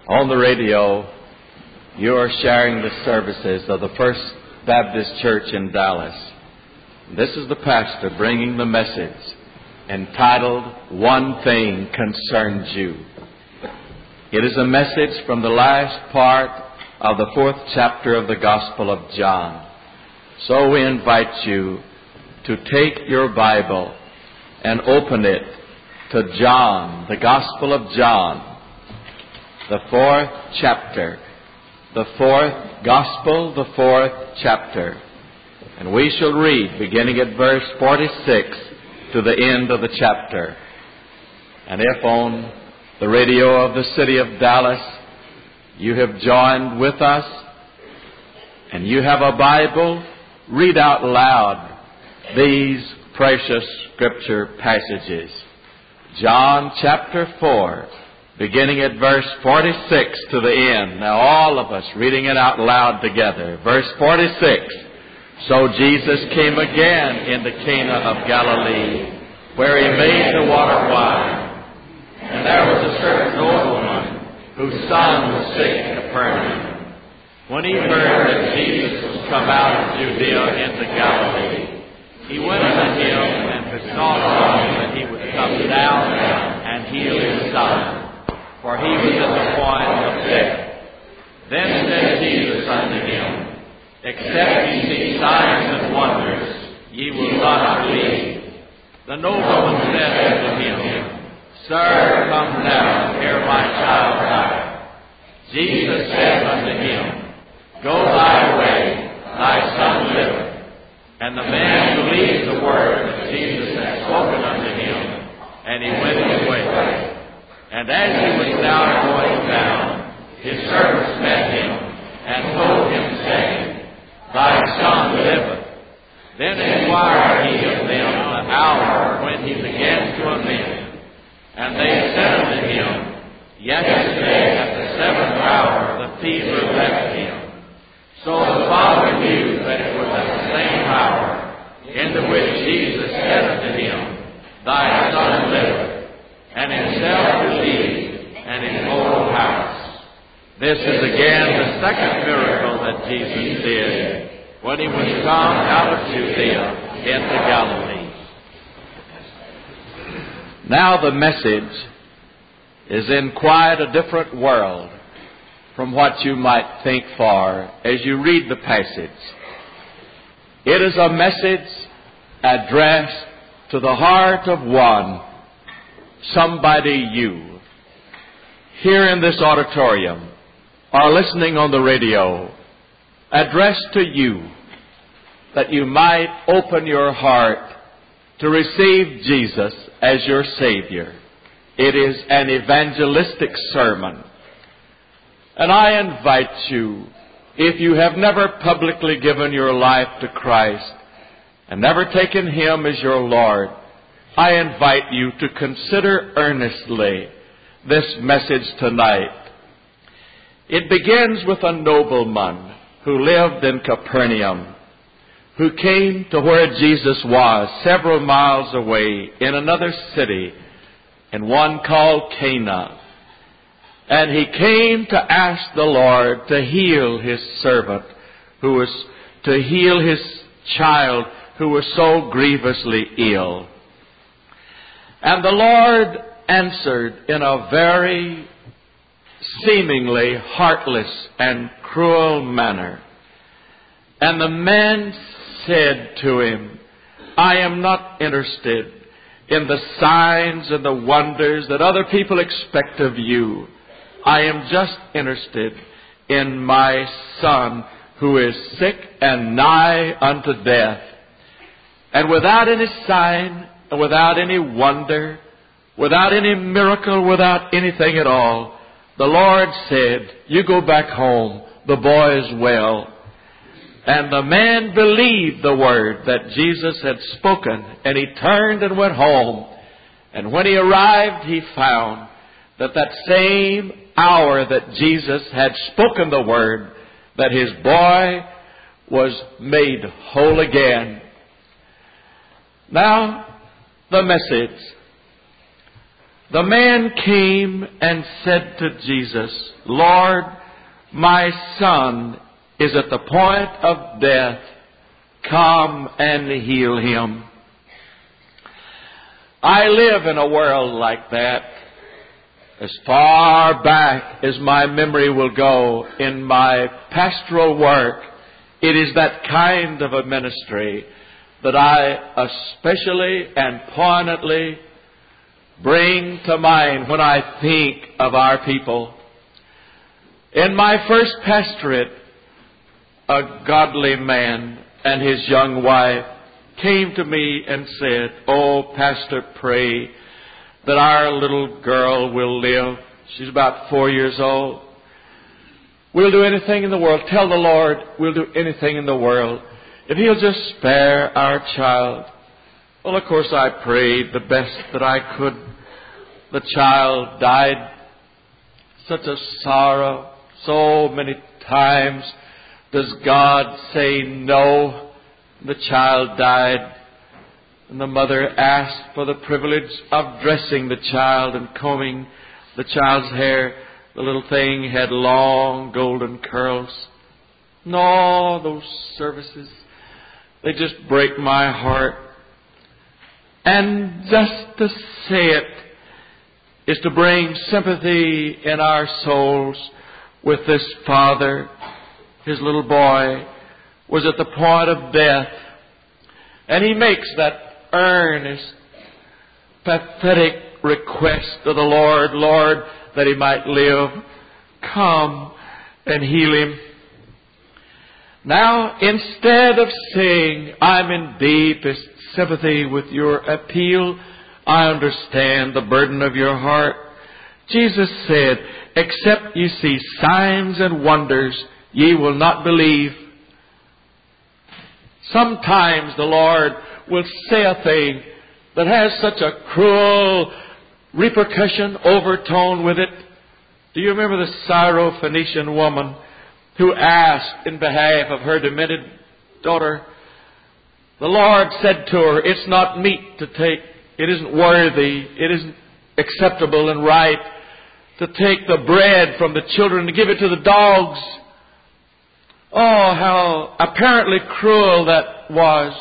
On the radio, you are sharing the services of the First Baptist Church in Dallas. This is the pastor bringing the message entitled, "One Thing Concerns You." It is a message from the last part of the 4th chapter of the Gospel of John. So we invite you to take your Bible and open it to John, the Gospel of John, the 4th chapter, the 4th Gospel, the 4th chapter. And we shall read beginning at verse 46 to the end of the chapter. And if on the radio of the city of Dallas you have joined with us and you have a Bible, read out loud these precious Scripture passages. John chapter 4, beginning at verse 46 to the end. Now all of us reading it out loud together. Verse 46. So Jesus came again into Cana of Galilee, where he made the water wine. And there was a certain nobleman whose son was sick in Capernaum. When he heard that Jesus was come out of Judea into Galilee, he went unto him and besought him that he would come down and heal his son, for he was at the point of death. Then said Jesus unto him, Except ye see signs and wonders, ye will not believe. The nobleman said unto him, Sir, come now, hear my child die. Jesus said unto him, Go thy way, thy son liveth. And the man believed the word that Jesus had spoken unto him, and he went his way. And as he was now going down, his servants met him, and told him, saying, Thy son liveth. Then inquired he of them the hour when he began to amend. And they said unto him, Yesterday at the 7th hour the fever left him. So the father knew that it was at the same hour into which Jesus said unto him, Thy son liveth. And himself believed, and his whole house. This is again the second miracle that Jesus did when he was come out of Judea into Galilee. Now the message is in quite a different world from what you might think for as you read the passage. It is a message addressed to the heart of one, somebody you, here in this auditorium or listening on the radio, addressed to you, that you might open your heart to receive Jesus as your Savior. It is an evangelistic sermon. And I invite you, if you have never publicly given your life to Christ and never taken Him as your Lord, I invite you to consider earnestly this message tonight. It begins with a nobleman who lived in Capernaum, who came to where Jesus was, several miles away in another city, in one called Cana. And he came to ask the Lord to heal his servant, to heal his child who was so grievously ill. And the Lord answered in a very seemingly heartless and cruel manner. And the man said to him, I am not interested in the signs and the wonders that other people expect of you. I am just interested in my son who is sick and nigh unto death. And without any sign, without any wonder, without any miracle, without anything at all, the Lord said, You go back home. The boy is well. And the man believed the word that Jesus had spoken, and he turned and went home. And when he arrived, he found that same hour that Jesus had spoken the word, that his boy was made whole again. Now, the message The man came and said to Jesus, Lord, my son is at the point of death. Come and heal him. I live in a world like that. As far back as my memory will go in my pastoral work, it is that kind of a ministry that I especially and poignantly bring to mind when I think of our people. In my first pastorate, a godly man and his young wife came to me and said, "Oh, Pastor, pray that our little girl will live." She's about 4 years old. We'll do anything in the world. Tell the Lord we'll do anything in the world if He'll just spare our child. Well, of course, I prayed the best that I could. The child died. Such a sorrow. So many times does God say no. The child died. And the mother asked for the privilege of dressing the child and combing the child's hair. The little thing had long golden curls. No, those services, they just break my heart. And just to say it is to bring sympathy in our souls with this father. His little boy was at the point of death. And he makes that earnest, pathetic request to the Lord, Lord, that he might live. Come and heal him. Now, instead of saying, I'm in deepest sympathy with your appeal, I understand the burden of your heart, Jesus said, except you see signs and wonders, ye will not believe. Sometimes the Lord will say a thing that has such a cruel repercussion, overtone with it. Do you remember the Syrophoenician woman who asked in behalf of her demented daughter? The Lord said to her, it's not meet to take, it isn't worthy, it isn't acceptable and right to take the bread from the children and give it to the dogs. Oh, how apparently cruel that was.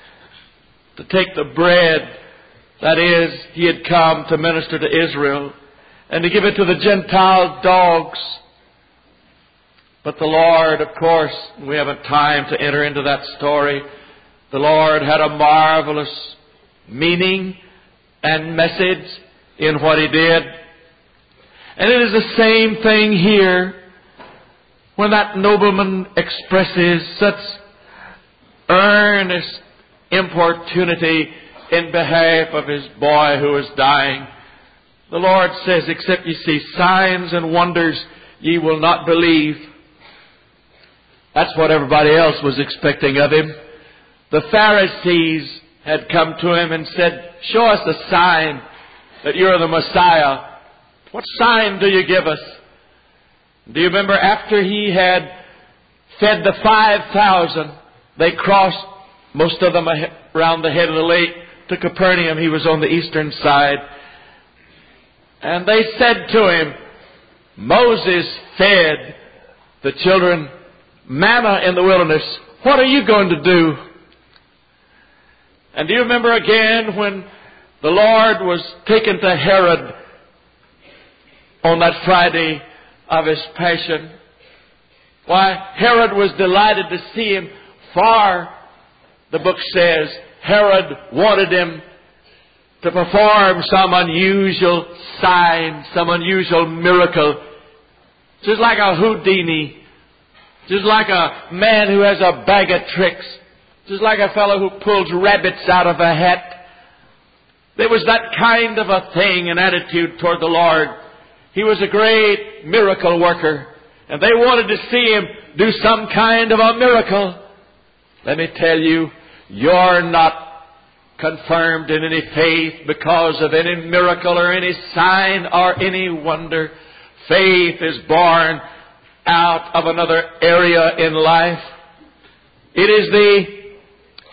To take the bread, that is, He had come to minister to Israel, and to give it to the Gentile dogs. But the Lord, of course, we haven't time to enter into that story. The Lord had a marvelous meaning and message in what He did. And it is the same thing here. When that nobleman expresses such earnest importunity in behalf of his boy who is dying, the Lord says, except ye see signs and wonders, ye will not believe. That's what everybody else was expecting of Him. The Pharisees had come to Him and said, show us a sign that you're the Messiah. What sign do you give us? Do you remember after He had fed the 5,000, they crossed, most of them around the head of the lake, to Capernaum. He was on the eastern side. And they said to Him, Moses fed the children manna in the wilderness. What are you going to do? And do you remember again when the Lord was taken to Herod on that Friday of His Passion? Why, Herod was delighted to see Him. For, the book says, Herod wanted Him to perform some unusual sign, some unusual miracle. Just like a Houdini. Just like a man who has a bag of tricks. Just like a fellow who pulls rabbits out of a hat. There was that kind of a thing, an attitude toward the Lord. He was a great miracle worker. And they wanted to see Him do some kind of a miracle. Let me tell you, you're not confirmed in any faith because of any miracle or any sign or any wonder. Faith is born out of another area in life. It is the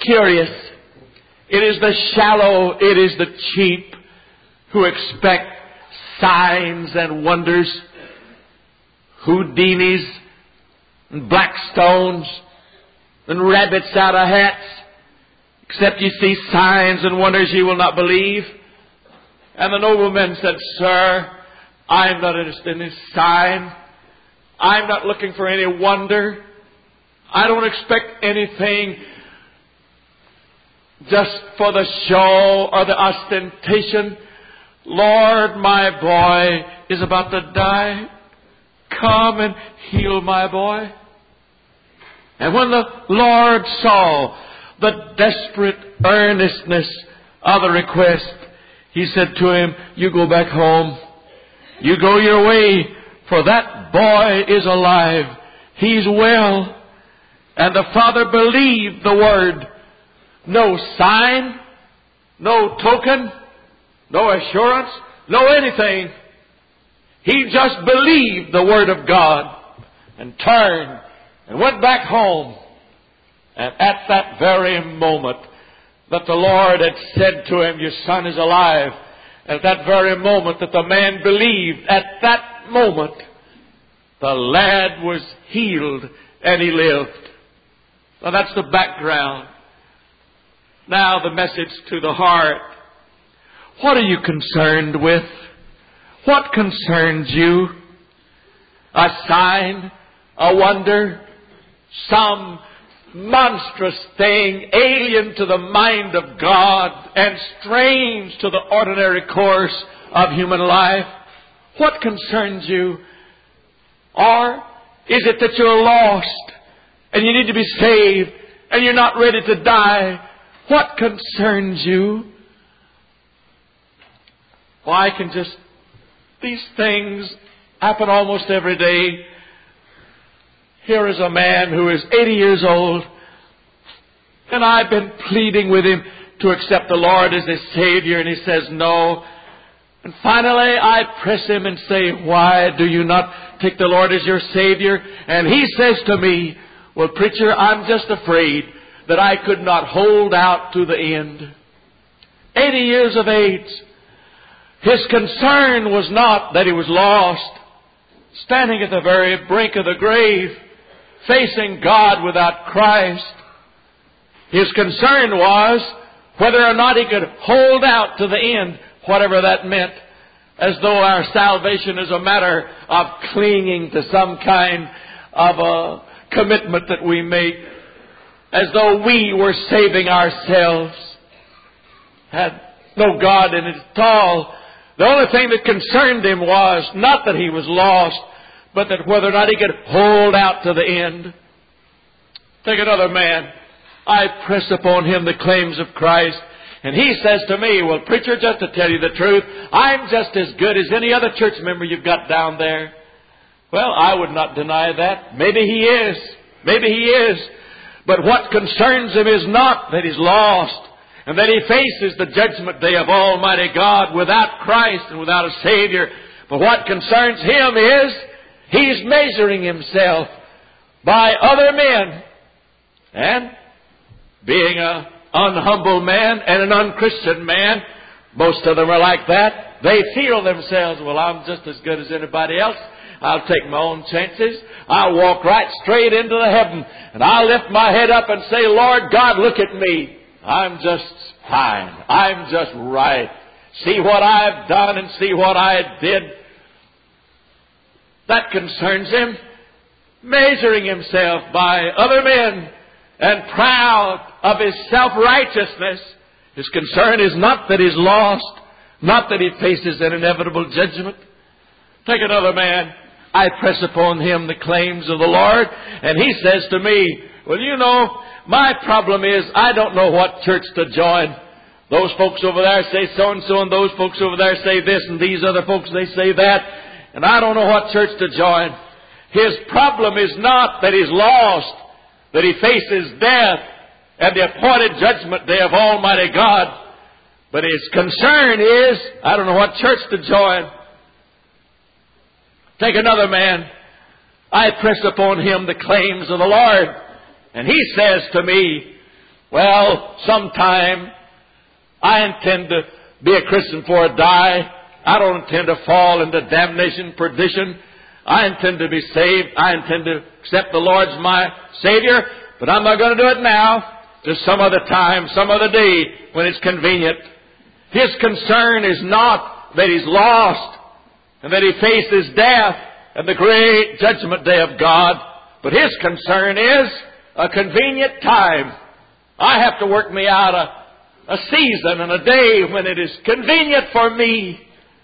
curious. It is the shallow. It is the cheap who expect signs and wonders, Houdinis and Blackstones and rabbits out of hats. Except ye see signs and wonders, ye will not believe. And the nobleman said, Sir, I'm not interested in any sign. I'm not looking for any wonder. I don't expect anything just for the show or the ostentation. Lord, my boy is about to die. Come and heal my boy. And when the Lord saw the desperate earnestness of the request, He said to him, you go back home. You go your way, for that boy is alive. He's well. And the father believed the word. No sign, no token, no assurance, no anything. He just believed the word of God and turned and went back home. And at that very moment that the Lord had said to him, your son is alive, at that very moment that the man believed, at that moment, the lad was healed and he lived. Now that's the background. Now the message to the heart. What are you concerned with? What concerns you? A sign, a wonder, some monstrous thing alien to the mind of God and strange to the ordinary course of human life? What concerns you? Or is it that you're lost and you need to be saved and you're not ready to die? What concerns you? Why can just these things happen almost every day? Here is a man who is 80 years old, and I've been pleading with him to accept the Lord as his Savior, and he says no. And finally I press him and say, why do you not take the Lord as your Savior? And he says to me, well, preacher, I'm just afraid that I could not hold out to the end. 80 years of age. His concern was not that he was lost, standing at the very brink of the grave, facing God without Christ. His concern was whether or not he could hold out to the end, whatever that meant, as though our salvation is a matter of clinging to some kind of a commitment that we make, as though we were saving ourselves. Had no God in it at all. The only thing that concerned him was not that he was lost, but that whether or not he could hold out to the end. Take another man. I press upon him the claims of Christ. And he says to me, well, preacher, just to tell you the truth, I'm just as good as any other church member you've got down there. Well, I would not deny that. Maybe he is. Maybe he is. But what concerns him is not that he's lost and that he faces the judgment day of Almighty God without Christ and without a Savior. But what concerns him is he's measuring himself by other men. And being an unhumble man and an unchristian man, most of them are like that. They feel themselves, well, I'm just as good as anybody else. I'll take my own chances. I'll walk right straight into the heaven. And I'll lift my head up and say, Lord God, look at me. I'm just fine. I'm just right. See what I've done and see what I did. That concerns him. Measuring himself by other men and proud of his self-righteousness. His concern is not that he's lost, not that he faces an inevitable judgment. Take another man. I press upon him the claims of the Lord, and he says to me, well, you know, my problem is I don't know what church to join. Those folks over there say so-and-so, and those folks over there say this, and these other folks, they say that, and I don't know what church to join. His problem is not that he's lost, that he faces death and the appointed judgment day of Almighty God, but his concern is, I don't know what church to join. Take another man. I press upon him the claims of the Lord. And he says to me, well, sometime I intend to be a Christian before I die. I don't intend to fall into damnation, perdition. I intend to be saved. I intend to accept the Lord as my Savior. But I'm not going to do it now. Just some other time, some other day when it's convenient. His concern is not that he's lost and that he faces death and the great judgment day of God. But his concern is a convenient time. I have to work me out a season and a day when it is convenient for me.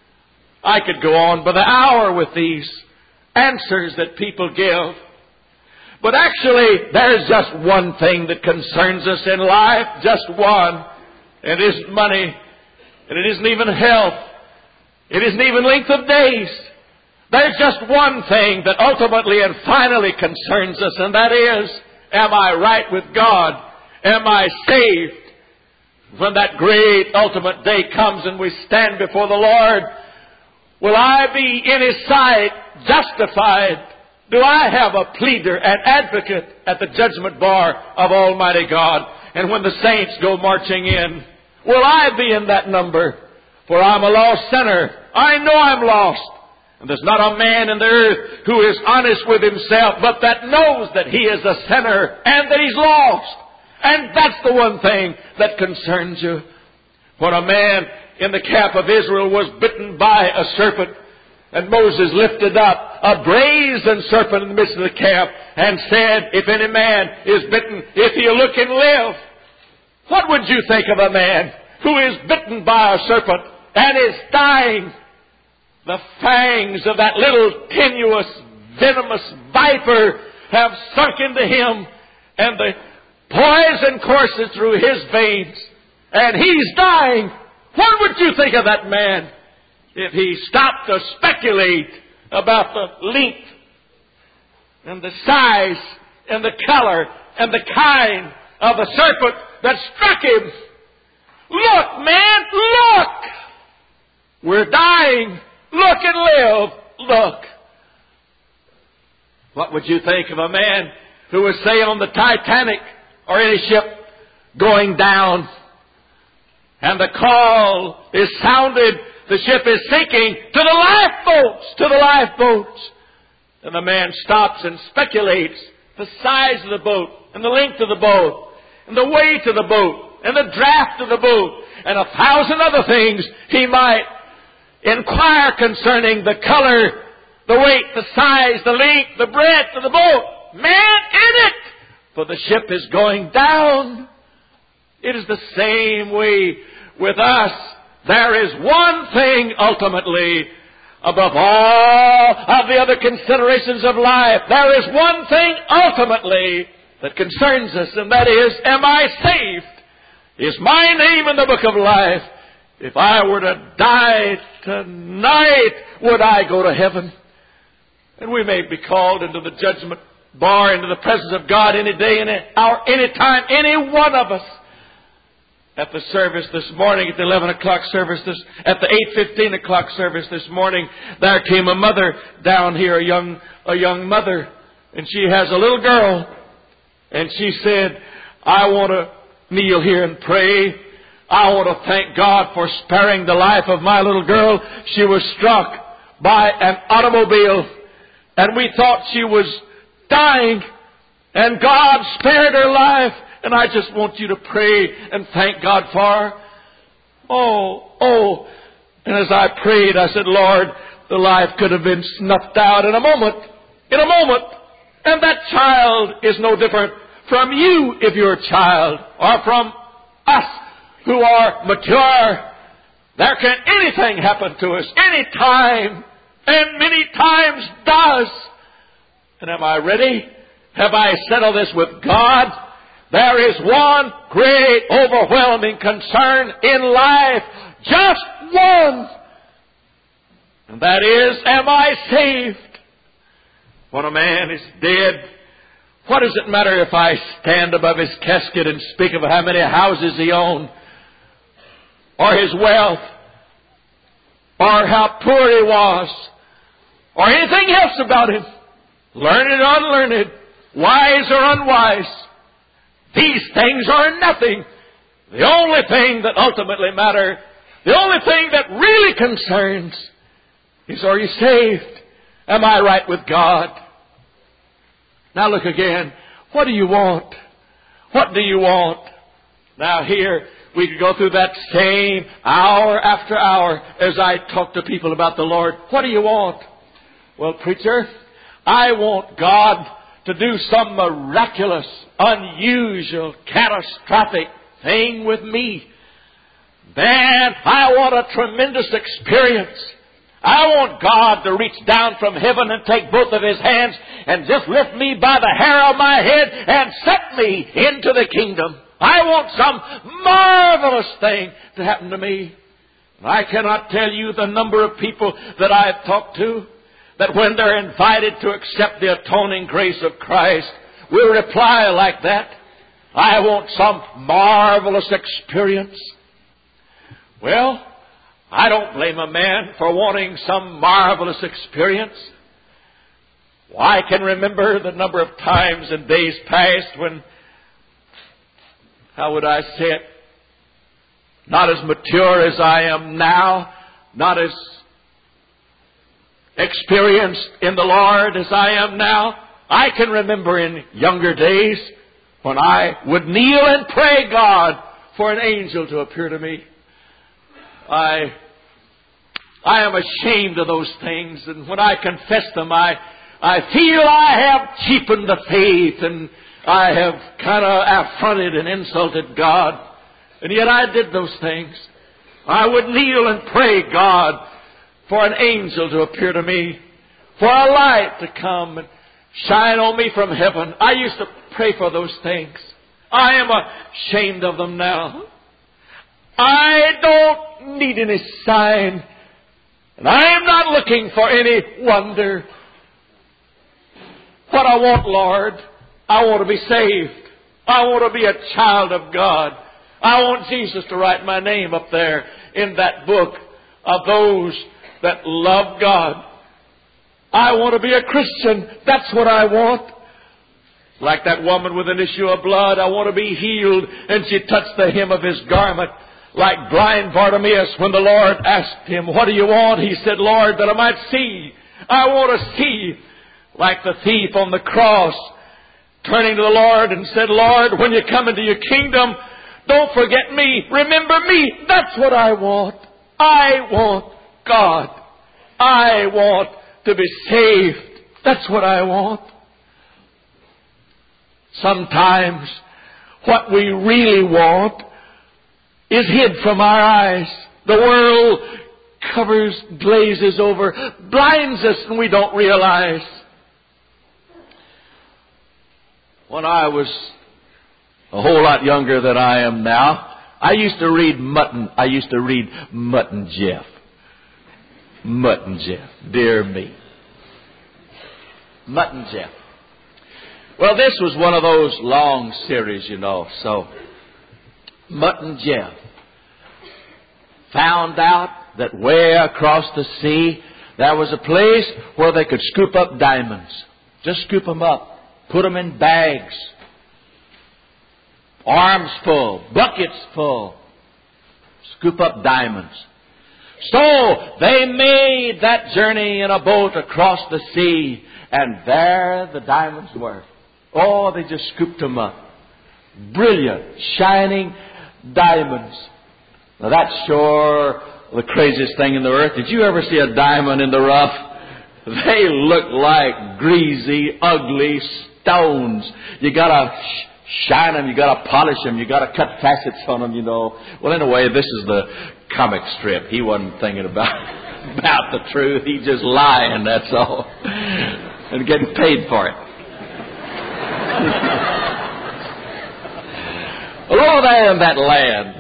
I could go on by the hour with these answers that people give. But actually, there's just one thing that concerns us in life. Just one. It isn't money. And it isn't even health. It isn't even length of days. There's just one thing that ultimately and finally concerns us, and that is, am I right with God? Am I saved? When that great ultimate day comes and we stand before the Lord, will I be in His sight justified? Do I have a pleader, an advocate at the judgment bar of Almighty God? And when the saints go marching in, will I be in that number? For I'm a lost sinner. I know I'm lost. And there's not a man in the earth who is honest with himself, but that knows that he is a sinner and that he's lost. And that's the one thing that concerns you. When a man in the camp of Israel was bitten by a serpent, and Moses lifted up a brazen serpent in the midst of the camp and said, if any man is bitten, if he'll look and live. What would you think of a man who is bitten by a serpent and is dying? The fangs of that little tenuous, venomous viper have sunk into him, and the poison courses through his veins, and he's dying. What would you think of that man if he stopped to speculate about the length and the size and the color and the kind of the serpent that struck him? Look, man, look! We're dying. Look and live. Look. What would you think of a man who was, say, on the Titanic or any ship going down, and the call is sounded, the ship is sinking, to the lifeboats, and the man stops and speculates the size of the boat, and the length of the boat, and the weight of the boat, and the draft of the boat, and 1,000 other things he might inquire concerning the color, the weight, the size, the length, the breadth of the boat. Man in it! For the ship is going down. It is the same way with us. There is one thing ultimately above all of the other considerations of life. There is one thing ultimately that concerns us, and that is, am I saved? Is my name in the book of life? If I were to die tonight, would I go to heaven? And we may be called into the judgment bar, into the presence of God any day, any hour, any time, any one of us. At the service this morning, at the 11 o'clock service, at the 8:15 o'clock service this morning, there came a mother down here, a young mother, and she has a little girl. And she said, I want to kneel here and pray. I want to thank God for sparing the life of my little girl. She was struck by an automobile, and we thought she was dying, and God spared her life. And I just want you to pray and thank God for her. Oh. And as I prayed, I said, Lord, the life could have been snuffed out in a moment. And that child is no different from you if you're a child, or from us who are mature. There can anything happen to us, any time, and many times does. And am I ready? Have I settled this with God? There is one great, overwhelming concern in life. Just one. And that is, am I saved? When a man is dead, what does it matter if I stand above his casket and speak of how many houses he owned, or his wealth, or how poor he was, or anything else about him, learned or unlearned, wise or unwise? These things are nothing. The only thing that ultimately matters The only thing that really concerns is, are you saved? Am I right with God? Now look again. What do you want? What do you want? Now here, we could go through that same hour after hour as I talk to people about the Lord. What do you want? Well, preacher, I want God to do some miraculous, unusual, catastrophic thing with me. Man, I want a tremendous experience. I want God to reach down from heaven and take both of His hands and just lift me by the hair of my head and set me into the kingdom. I want some marvelous thing to happen to me. I cannot tell you the number of people that I've talked to that when they're invited to accept the atoning grace of Christ will reply like that. I want some marvelous experience. Well, I don't blame a man for wanting some marvelous experience. Well, I can remember the number of times in days past when, how would I say it, not as mature as I am now, not as experienced in the Lord as I am now. I can remember in younger days when I would kneel and pray God for an angel to appear to me. I am ashamed of those things, and when I confess them, I feel I have cheapened the faith, and I have kind of affronted and insulted God. And yet I did those things. I would kneel and pray God for an angel to appear to me, for a light to come and shine on me from heaven. I used to pray for those things. I am ashamed of them now. I don't need any sign, and I am not looking for any wonder. What I want, Lord, I want to be saved. I want to be a child of God. I want Jesus to write my name up there in that book of those that love God. I want to be a Christian. That's what I want. Like that woman with an issue of blood, I want to be healed. And she touched the hem of His garment. Like blind Bartimaeus, when the Lord asked him, what do you want? He said, Lord, that I might see. I want to see. Like the thief on the cross, turning to the Lord and said, Lord, when you come into your kingdom, don't forget me. Remember me. That's what I want. I want God. I want to be saved. That's what I want. Sometimes what we really want is hid from our eyes. The world covers, glazes over, blinds us, and we don't realize. When I was a whole lot younger than I am now, I used to read Mutt and Jeff. Mutt and Jeff. Dear me. Mutt and Jeff. Well, this was one of those long series, you know. So, Mutt and Jeff found out that way across the sea, there was a place where they could scoop up diamonds. Just scoop them up. Put them in bags. Arms full. Buckets full. Scoop up diamonds. So they made that journey in a boat across the sea. And there the diamonds were. Oh, they just scooped them up. Brilliant, shining diamonds. Now that's sure the craziest thing in the earth. Did you ever see a diamond in the rough? They look like greasy, ugly stones. You gotta shine them, you gotta polish them, you gotta cut facets on them, you know. Well, anyway, this is the comic strip. He wasn't thinking about the truth. He's just lying, that's all. And getting paid for it. Well, over there in that land,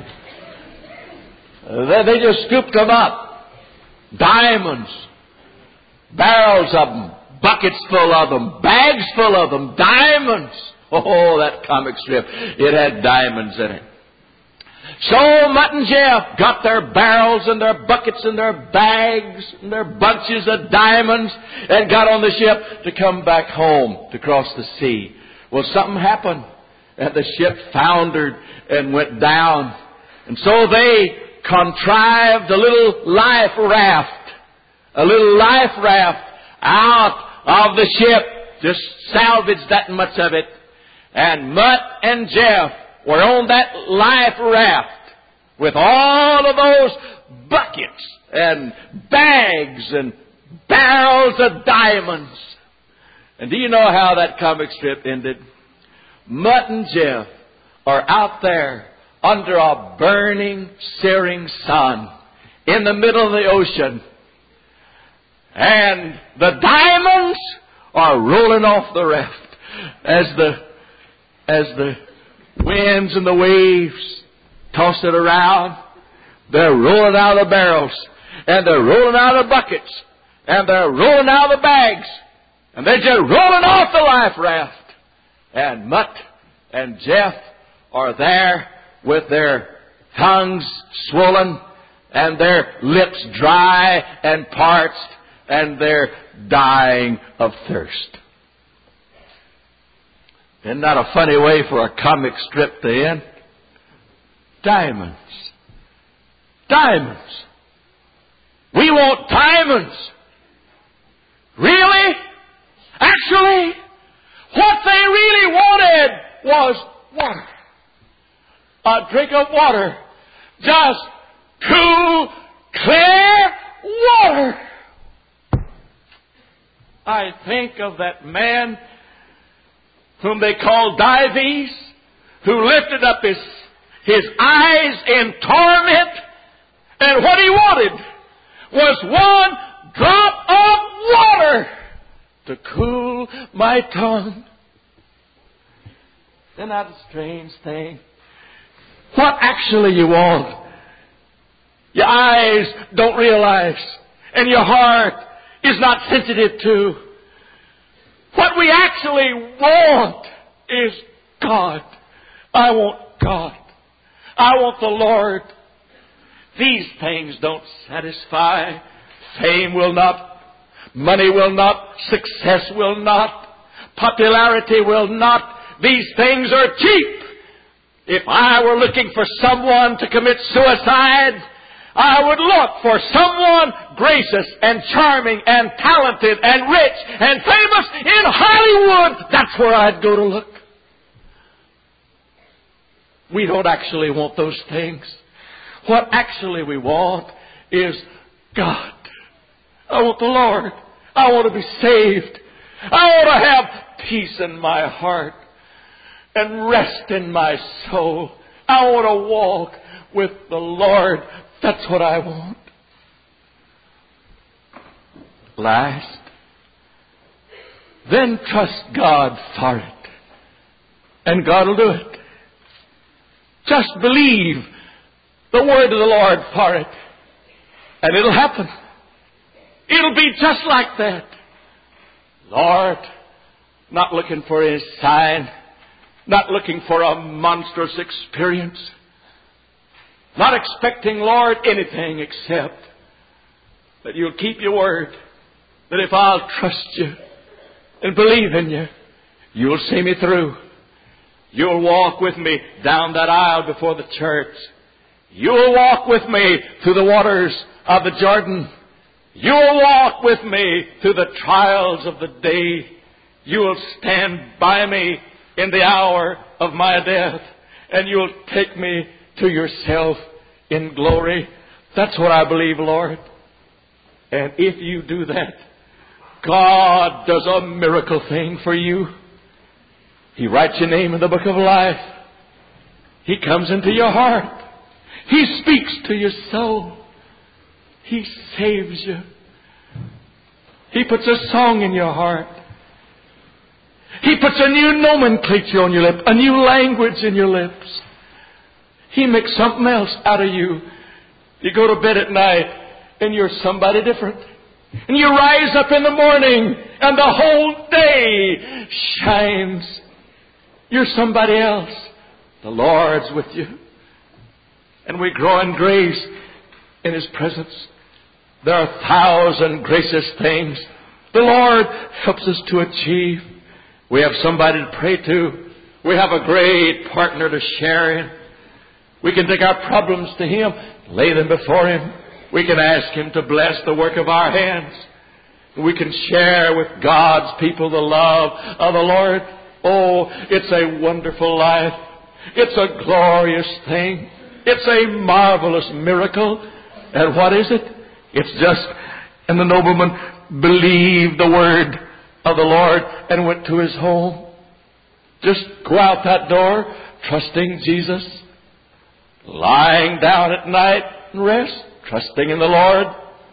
they just scooped them up. Diamonds. Barrels of them. Buckets full of them. Bags full of them. Diamonds. Oh, that comic strip. It had diamonds in it. So Mutt and Jeff got their barrels and their buckets and their bags and their bunches of diamonds and got on the ship to come back home to cross the sea. Well, something happened. And the ship foundered and went down. And so they contrived a little life raft. A little life raft out of the ship. Just salvaged that much of it. And Mutt and Jeff were on that life raft with all of those buckets and bags and barrels of diamonds. And do you know how that comic strip ended? Mutt and Jeff are out there under a burning, searing sun in the middle of the ocean. And the diamonds are rolling off the raft as the winds and the waves toss it around. They're rolling out of the barrels, and they're rolling out of the buckets, and they're rolling out of the bags, and they're just rolling off the life raft. And Mutt and Jeff are there with their tongues swollen and their lips dry and parched, and they're dying of thirst. Isn't that a funny way for a comic strip to end? Diamonds. Diamonds. We want diamonds. Really? Actually, what they really wanted was water. A drink of water. Just cool, clear water. I think of that man whom they called Dives, who lifted up his eyes in torment, and what he wanted was one drop of water to cool my tongue. Isn't that a strange thing? What actually you want, your eyes don't realize, and your heart is not sensitive to. What we actually want is God. I want God. I want the Lord. These things don't satisfy. Fame will not. Money will not. Success will not. Popularity will not. These things are cheap. If I were looking for someone to commit suicide, I would look for someone gracious and charming and talented and rich and famous in Hollywood. That's where I'd go to look. We don't actually want those things. What actually we want is God. I want the Lord. I want to be saved. I want to have peace in my heart and rest in my soul. I want to walk with the Lord. That's what I want. Last, then trust God for it. And God will do it. Just believe the word of the Lord for it. And it'll happen. It'll be just like that. Lord, not looking for a sign. Not looking for a monstrous experience. Not expecting, Lord, anything except that you'll keep your word. That if I'll trust you and believe in you, you'll see me through. You'll walk with me down that aisle before the church. You'll walk with me through the waters of the Jordan. You'll walk with me through the trials of the day. You'll stand by me in the hour of my death. And you'll take me to yourself in glory. That's what I believe, Lord. And if you do that, God does a miracle thing for you. He writes your name in the book of life. He comes into your heart. He speaks to your soul. He saves you. He puts a song in your heart. He puts a new nomenclature on your lip, a new language in your lips. He makes something else out of you. You go to bed at night and you're somebody different. And you rise up in the morning and the whole day shines. You're somebody else. The Lord's with you. And we grow in grace in His presence. There are 1,000 gracious things the Lord helps us to achieve. We have somebody to pray to. We have a great partner to share in. We can take our problems to Him. lay them before Him. We can ask Him to bless the work of our hands. We can share with God's people the love of the Lord. Oh, it's a wonderful life. It's a glorious thing. It's a marvelous miracle. And what is it? It's just, and the nobleman believed the word of the Lord and went to his home. Just go out that door, trusting Jesus. Lying down at night and rest, trusting in the Lord.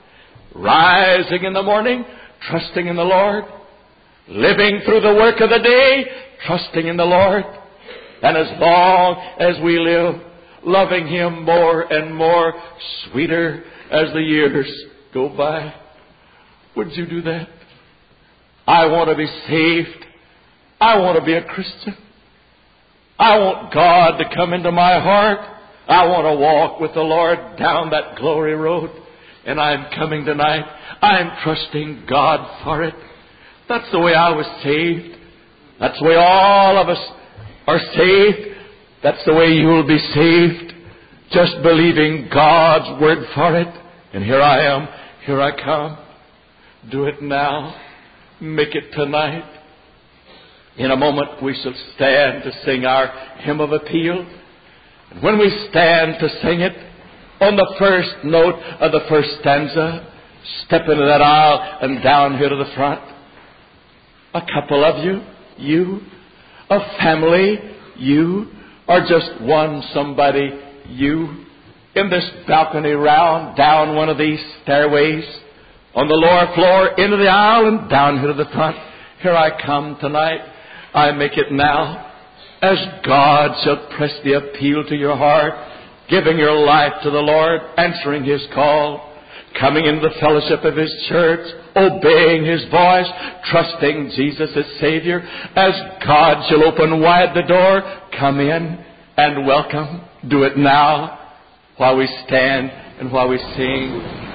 Rising in the morning, trusting in the Lord. Living through the work of the day, trusting in the Lord. And as long as we live, loving Him more and more, sweeter as the years go by. Would you do that? I want to be saved. I want to be a Christian. I want God to come into my heart. I want to walk with the Lord down that glory road. And I'm coming tonight. I'm trusting God for it. That's the way I was saved. That's the way all of us are saved. That's the way you will be saved. Just believing God's word for it. And here I am. Here I come. Do it now. Make it tonight. In a moment we shall stand to sing our hymn of appeal. And when we stand to sing it, on the first note of the first stanza, step into that aisle and down here to the front. A couple of you, a family, you, or just one somebody, you, in this balcony round, down one of these stairways, on the lower floor, into the aisle and down here to the front. Here I come tonight. I make it now. As God shall press the appeal to your heart, giving your life to the Lord, answering His call, coming into the fellowship of His church, obeying His voice, trusting Jesus as Savior. As God shall open wide the door, come in and welcome. Do it now while we stand and while we sing.